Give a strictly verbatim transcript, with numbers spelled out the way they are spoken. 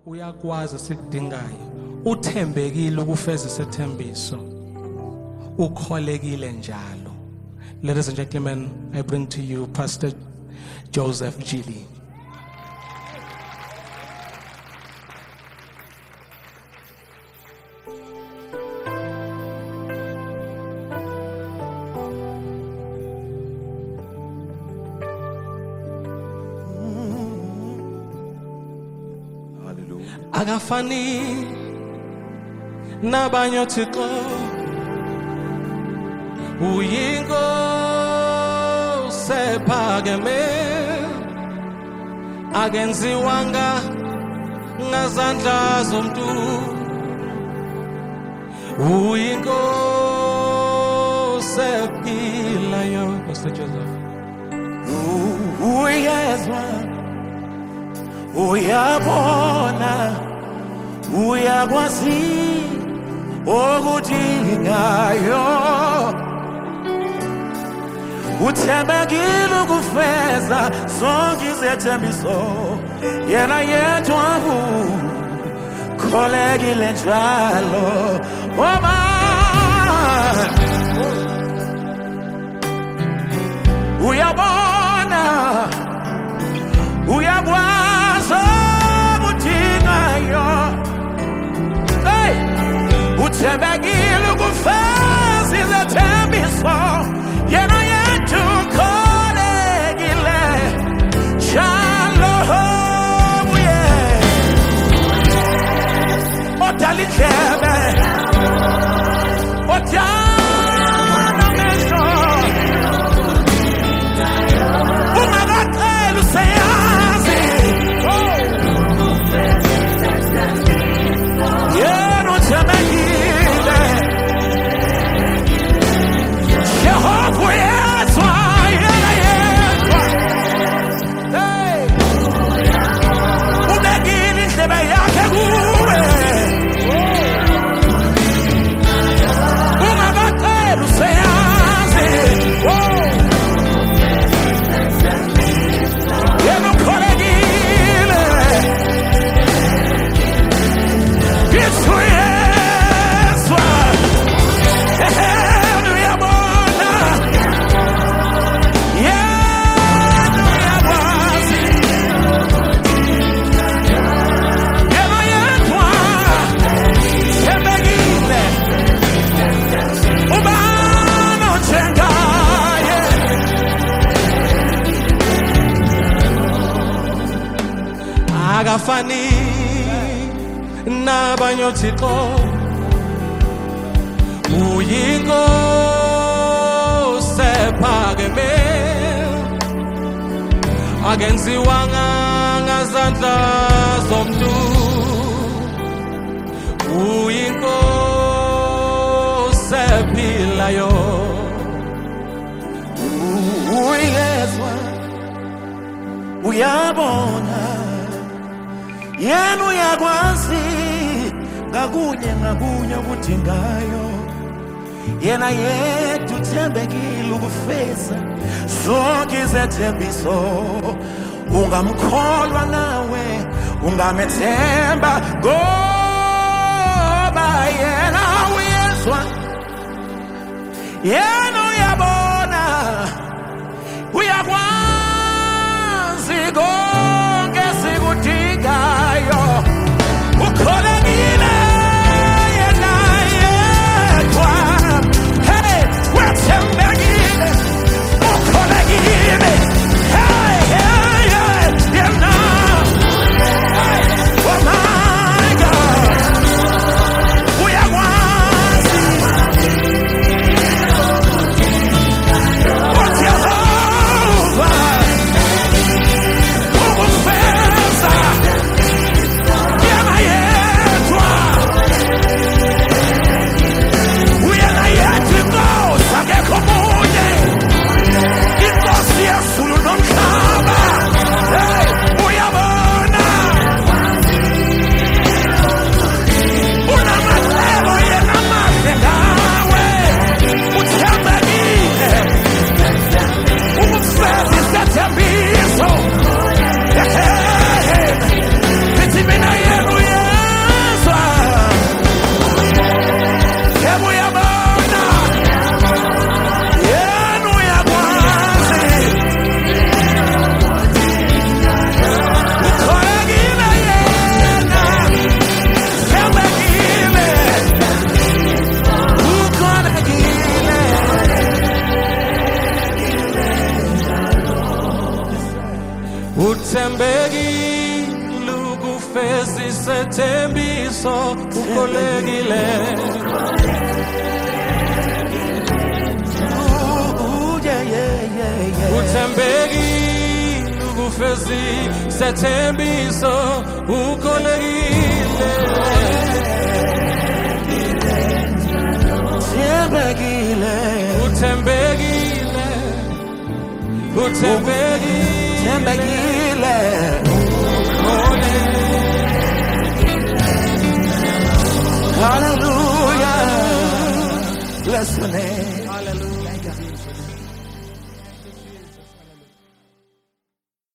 uyakwazi sikudingayo, uthembekile ukufeza isethembiso, ukholekile njalo. Ladies and gentlemen, I bring to you Pastor Joseph Gili. Agafani nabanye Thixo uyingo sephakeme akenziwanga ngazandla zomuntu uyingo sephilayo. Pastor Joseph uyezwa uyabona uyakwazi okudingayo uthembekile ukufeza zonke izethembiso yena yedwa ukholekile njalo. Oma uyabona uyakwazi okudingayo uthembekile ukufeza izethembiso yena yedwa ukholekile njalo. Odala indlebe odala amehlo ungakaceli useyazi yena uthembekile. Jehova uyezwa yena yedwa ubekile indlebe yakhe kuwe ungakaceli useyazi yena ukholekile. Yesu uyezwa yena uyabona yena uyakwazi yena yedwa uthembekile ubani onjengaye. akafani nabanye Thixo uyingo sephakeme akenziwanga ngazandla zomuntu uyingo sephilayo. Uyezwa uyabona yena uyakwazi ngakunye ngakunye okudingayo yena yedwa uthembekile ukufeza zonke izethembiso. Ungamkholwa nawe ungamethemba ngoba yena uyezwa yena uyabona uyakwazi konke esikudingayo ukholekile yena yedwa. Hey, wethembekile ukholekile. Hey, hey, hey, yena. Oh my God, uyakwazi ufezise thembiso ukholekile uthembekile ukufezise thembiso ukholekile Thembekile uthembekile uthembekile Thembekile Hallelujah. Bless your name. Hallelujah.